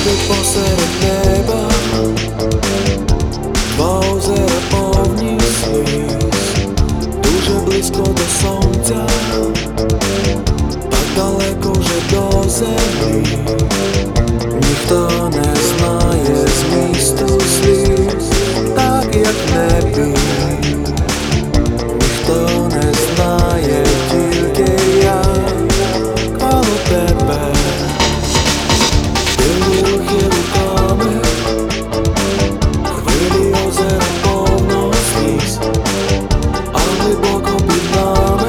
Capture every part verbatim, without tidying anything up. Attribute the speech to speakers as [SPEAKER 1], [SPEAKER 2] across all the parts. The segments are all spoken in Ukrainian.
[SPEAKER 1] небі посеред неба, два озера повні сліз, дуже близько до сонця, так далеко вже до землі. Ніхто не знає змісту сліз, так як в небі. Ніхто не знає, тільки я коло тебе. Дивні рухи руками, хвилі озера повно сліз, а глибоко під нами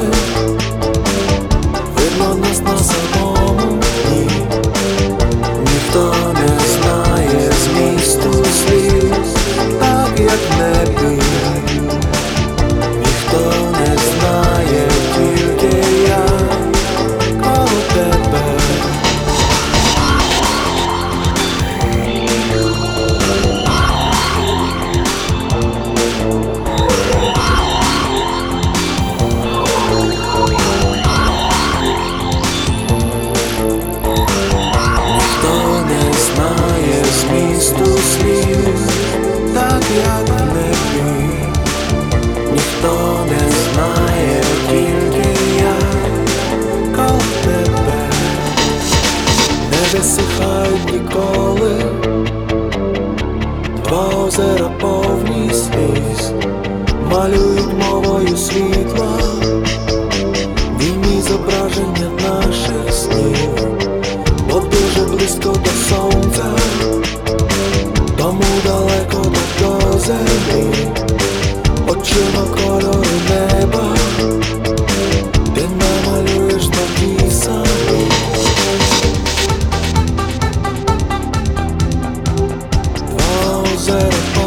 [SPEAKER 1] видно нас на самому дні. Ніхто не знає змісту сліз, так як в небі. Ніхто не знає, тільки я коло тебе. Ніхто не знає змісту слів, так як в небі. Ніхто не знає, тільки я коло тебе. Не висихають ніколи два озера повні сліз, малюють мовою світла вільні зображення наших снів. Бо дуже близько до сонця, тому далеко до землі. Очима кольори неба, ти намалюєш такі самі. Два озера